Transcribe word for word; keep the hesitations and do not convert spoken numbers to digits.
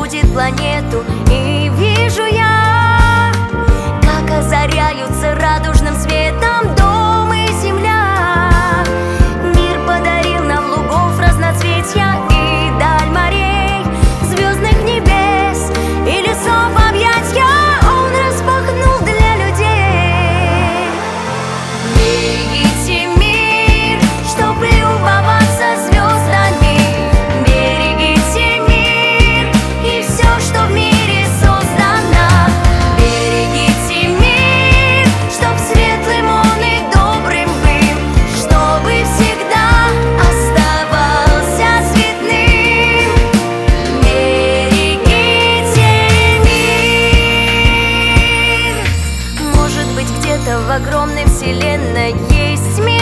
будет планету. И вижу я, как озаряются радужным светом дом и земля. Мир подарил нам лугов разноцветья и даль морей, звездных небес и лесов объятья Он распахнул для людей. Берегите мир, чтоб любоваться звездами. Берегите мир и все, что в мире создано. Берегите мир, чтоб светлым он и добрым был, чтобы всегда оставался цветным. Берегите мир. Может быть, где-то в огромной вселенной есть мир,